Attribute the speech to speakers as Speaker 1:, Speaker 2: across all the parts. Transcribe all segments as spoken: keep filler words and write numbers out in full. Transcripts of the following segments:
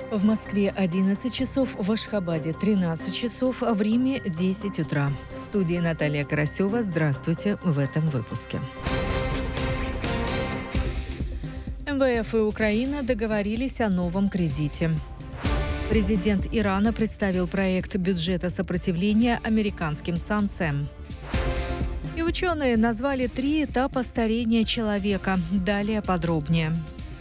Speaker 1: В Москве одиннадцать часов, в Ашхабаде тринадцать часов, а в Риме десять утра. В студии Наталья Карасева. Здравствуйте в этом выпуске. эм вэ эф и Украина договорились о новом кредите. Президент Ирана представил проект бюджета сопротивления американским санкциям. И ученые назвали три этапа старения человека. Далее подробнее.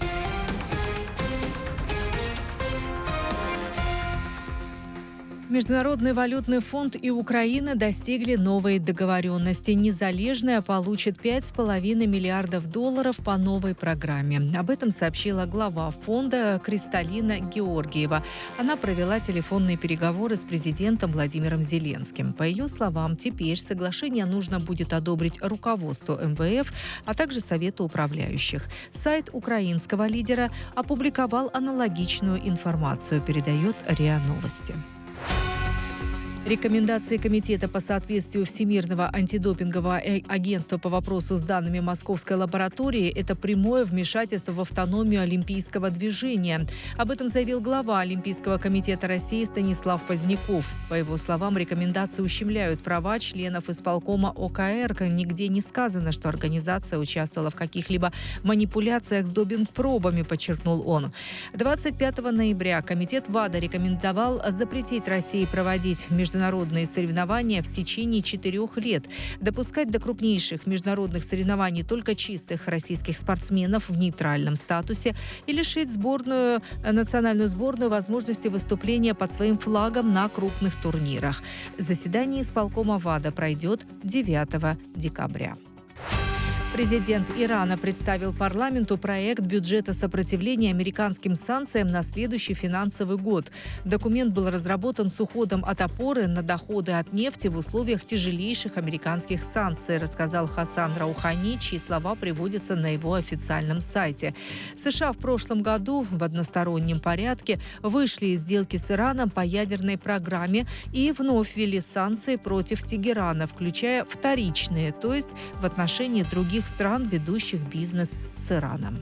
Speaker 1: Международный валютный фонд и Украина достигли новой договоренности. Незалежная получит пять с половиной миллиардов долларов по новой программе. Об этом сообщила глава фонда Кристалина Георгиева. Она провела телефонные переговоры с президентом Владимиром Зеленским. По ее словам, теперь соглашение нужно будет одобрить руководству эм вэ эф, а также Совету управляющих. Сайт украинского лидера опубликовал аналогичную информацию, передает РИА Новости. Рекомендации Комитета по соответствию Всемирного антидопингового агентства по вопросу с данными Московской лаборатории – это прямое вмешательство в автономию олимпийского движения. Об этом заявил глава Олимпийского комитета России Станислав Поздняков. По его словам, рекомендации ущемляют права членов исполкома о ка эр. Нигде не сказано, что организация участвовала в каких-либо манипуляциях с допинг-пробами, подчеркнул он. двадцать пятого ноября комитет ВАДА рекомендовал запретить России проводить международные Международные соревнования в течение четырех лет, допускать до крупнейших международных соревнований только чистых российских спортсменов в нейтральном статусе и лишить сборную, национальную сборную возможности выступления под своим флагом на крупных турнирах. Заседание исполкома ВАДА пройдет девятого декабря. Президент Ирана представил парламенту проект бюджета сопротивления американским санкциям на следующий финансовый год. Документ был разработан с уходом от опоры на доходы от нефти в условиях тяжелейших американских санкций, рассказал Хасан Раухани, чьи слова приводятся на его официальном сайте. США в прошлом году в одностороннем порядке вышли из сделки с Ираном по ядерной программе и вновь ввели санкции против Тегерана, включая вторичные, то есть в отношении других стран, ведущих бизнес с Ираном.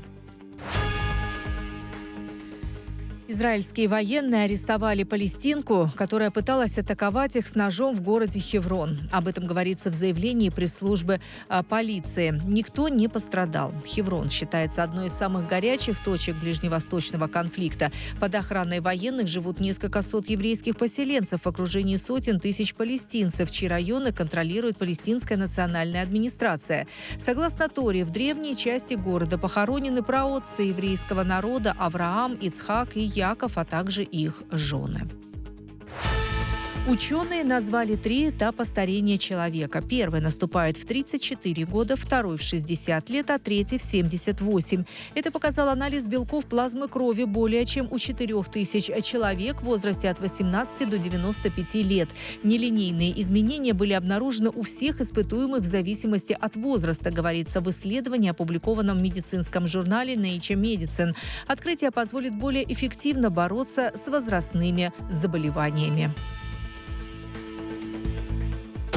Speaker 1: Израильские военные арестовали палестинку, которая пыталась атаковать их с ножом в городе Хеврон. Об этом говорится в заявлении пресс-службы а, полиции. Никто не пострадал. Хеврон считается одной из самых горячих точек ближневосточного конфликта. Под охраной военных живут несколько сот еврейских поселенцев в окружении сотен тысяч палестинцев, чьи районы контролирует палестинская национальная администрация. Согласно Торе, в древней части города похоронены праотцы еврейского народа Авраам, Ицхак и Яков, а также их жены. Ученые назвали три этапа старения человека. Первый наступает в тридцать четыре года, второй в шестьдесят лет, а третий в семьдесят восемь. Это показал анализ белков плазмы крови более чем у четырех тысяч человек в возрасте от восемнадцати до девяноста пяти лет. Нелинейные изменения были обнаружены у всех испытуемых в зависимости от возраста, говорится в исследовании, опубликованном в медицинском журнале Nature Medicine. Открытие позволит более эффективно бороться с возрастными заболеваниями.